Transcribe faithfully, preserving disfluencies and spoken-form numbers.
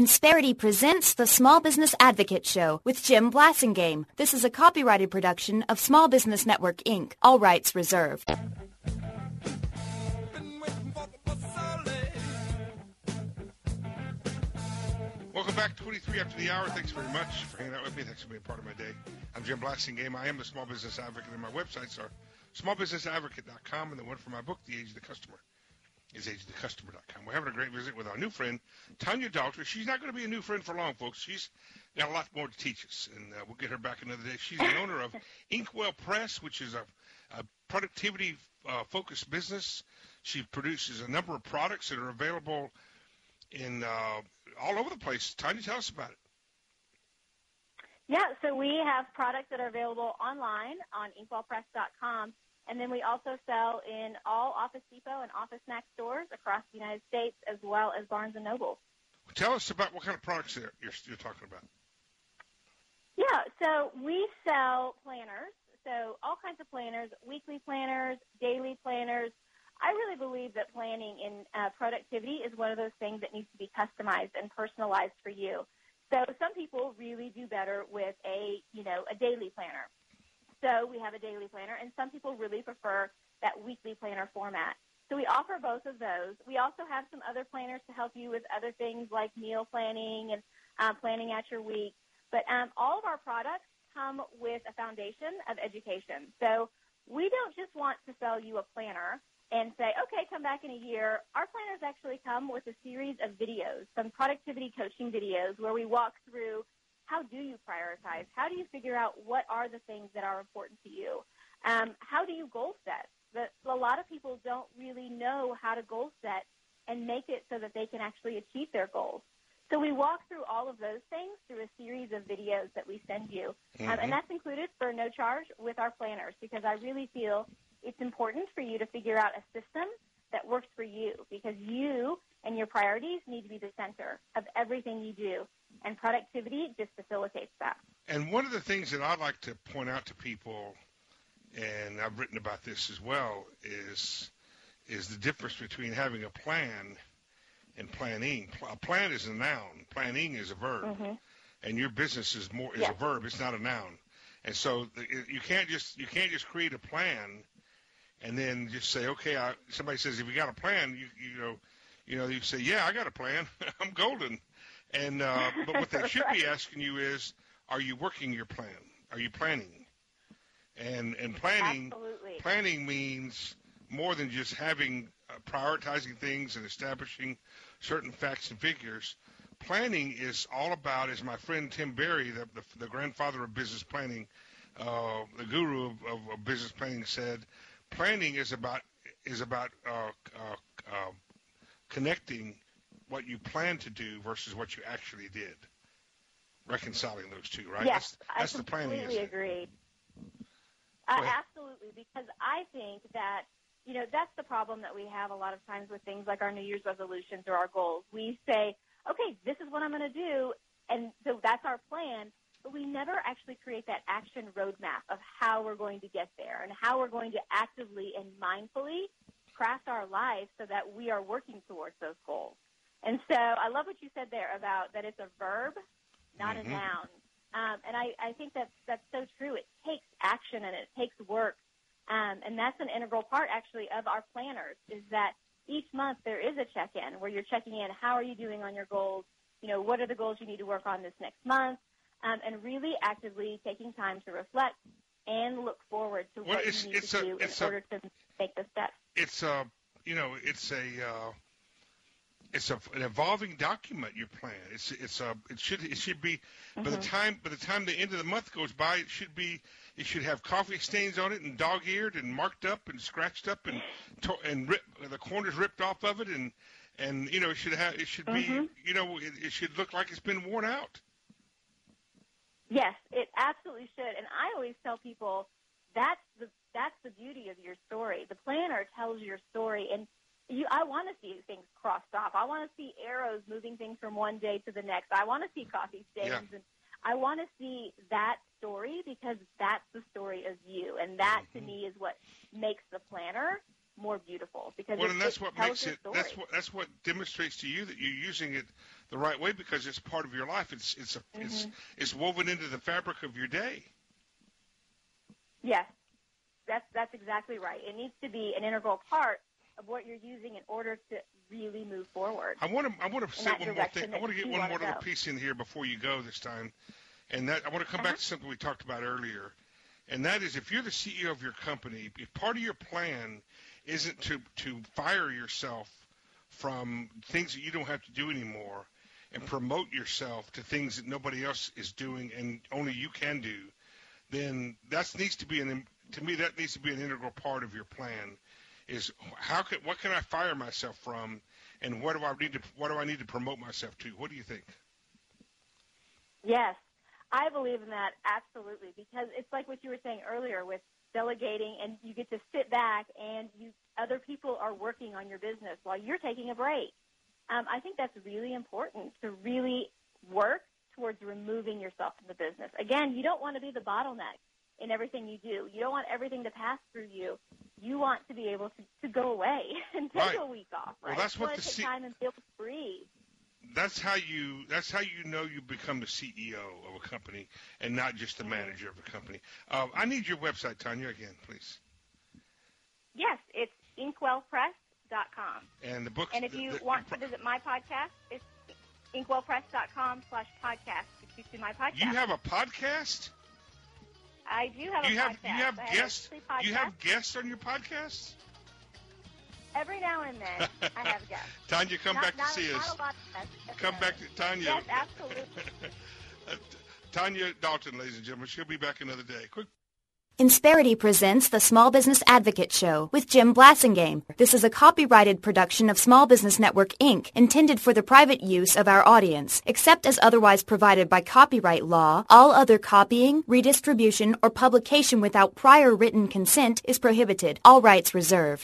Insperity presents the Small Business Advocate Show with Jim Blasingame. This is a copyrighted production of Small Business Network, Incorporated. All rights reserved. Welcome back, twenty-three after the hour. Thanks very much for hanging out with me. Thanks for being part of my day. I'm Jim Blasingame. I am the Small Business Advocate, and my websites are small business advocate dot com, and the one for my book, The Age of the Customer, is age of the customer dot com. We're having a great visit with our new friend, Tanya Dalter. She's not going to be a new friend for long, folks. She's got a lot more to teach us, and uh, we'll get her back another day. She's the owner of Inkwell Press, which is a, a productivity-focused uh, business. She produces a number of products that are available in uh, all over the place. Tanya, tell us about it. Yeah, so we have products that are available online on inkwell press dot com. And then we also sell in all Office Depot and Office Max stores across the United States, as well as Barnes and Noble. Tell us about what kind of products you're, you're talking about. Yeah, so we sell planners, so all kinds of planners, weekly planners, daily planners. I really believe that planning in uh, productivity is one of those things that needs to be customized and personalized for you. So some people really do better with a, you know, a daily planner. So we have a daily planner, and some people really prefer that weekly planner format. So we offer both of those. We also have some other planners to help you with other things like meal planning and uh, planning out your week. But um, all of our products come with a foundation of education. So we don't just want to sell you a planner and say, okay, come back in a year. Our planners actually come with a series of videos, some productivity coaching videos where we walk through how do you prioritize? How do you figure out what are the things that are important to you? Um, how do you goal set? The, a lot of people don't really know how to goal set and make it so that they can actually achieve their goals. So we walk through all of those things through a series of videos that we send you. Mm-hmm. Um, and that's included for no charge with our planners, because I really feel it's important for you to figure out a system that works for you, because you and your priorities need to be the center of everything you do. And productivity just facilitates that. And one of the things that I'd like to point out to people, and I've written about this as well, is is the difference between having a plan and planning. A plan is a noun. Planning is a verb. Mm-hmm. And your business is more is yes. a verb. It's not a noun. And so the, you can't just you can't just create a plan and then just say, okay, I, somebody says, if you got a plan, you you know, you know, you say, yeah, I got a plan. I'm golden. And uh, but what they should right. be asking you is, are you working your plan? Are you planning? And and planning Absolutely. planning means more than just having uh, prioritizing things and establishing certain facts and figures. Planning is all about, as my friend Tim Berry, the the, the grandfather of business planning, uh, the guru of, of, of business planning, said, planning is about is about uh, uh, uh, connecting what you plan to do versus what you actually did. Reconciling those two, right? Yes, that's that's I the planning. completely agree. Uh, absolutely, because I think that, you know, that's the problem that we have a lot of times with things like our New Year's resolutions or our goals. We say, okay, this is what I'm going to do, and so that's our plan, but we never actually create that action roadmap of how we're going to get there and how we're going to actively and mindfully craft our lives so that we are working towards those goals. And so I love what you said there about that it's a verb, not mm-hmm. a noun. Um, and I, I think that's, that's so true. It takes action and it takes work. Um, and that's an integral part, actually, of our planners, is that each month there is a check-in where you're checking in, how are you doing on your goals? You know, what are the goals you need to work on this next month? Um, and really actively taking time to reflect and look forward to well, what it's, you need it's to a, do in a, order to make the steps. It's a, you know, it's a, uh, it's a, an evolving document. Your plan. It's, it's a, it should, it should be. Mm-hmm. By the time, by the time the end of the month goes by, it should be, it should have coffee stains on it and dog-eared and marked up and scratched up and to, and rip, the corners ripped off of it and, and you know, it should have, it should mm-hmm. be, you know, it, it should look like it's been worn out. Yes, it absolutely should. And I always tell people that's the that's the beauty of your story. The planner tells your story, and you, I want to see things crossed off. I want to see arrows moving things from one day to the next. I want to see coffee stains, yeah. and I want to see that story because that's the story of you, and that mm-hmm. to me is what makes the planner more beautiful because well, it, and that's it what tells makes your it. story. That's what that's what demonstrates to you that you're using it the right way because it's part of your life. It's it's a, mm-hmm. it's it's woven into the fabric of your day. Yes, that's that's exactly right. It needs to be an integral part of what you're using in order to really move forward. I want to I want to say one more thing. I want to get one more go. little piece in here before you go this time, and that I want to come uh-huh. back to something we talked about earlier, and that is if you're the C E O of your company, if part of your plan isn't to to fire yourself from things that you don't have to do anymore, and promote yourself to things that nobody else is doing and only you can do, then that needs to be an to me that needs to be an integral part of your plan. Is how can what can I fire myself from, and what do I need to what do I need to promote myself to? What do you think? Yes, I believe in that absolutely because it's like what you were saying earlier with delegating, and you get to sit back and you other people are working on your business while you're taking a break. Um, I think that's really important to really work towards removing yourself from the business. Again, you don't want to be the bottleneck in everything you do. You don't want everything to pass through you. You want to be able to, to go away and take right. a week off, right? Well, that's you what want the to take C- time and be able to breathe. That's how you that's how you know you become the C E O of a company and not just the manager of a company. Uh, I need your website, Tanya, again, please. Yes, it's inkwell press dot com. And the book. And if you the, the, want to visit my podcast, it's inkwell press dot com slash podcast to see my podcast. You have a podcast? I do have you a have, podcast. You have I guests. Have you have guests on your podcast? Every now and then, I have guests. Tanya, come not, back not, to see not us. A lot of guests, come back to Tanya. Yes, absolutely. uh, Tanya Dalton, ladies and gentlemen. She'll be back another day. Quick. Insperity presents the Small Business Advocate Show with Jim Blassingame. This is a copyrighted production of Small Business Network, Incorporated, intended for the private use of our audience. Except as otherwise provided by copyright law, all other copying, redistribution, or publication without prior written consent is prohibited. All rights reserved.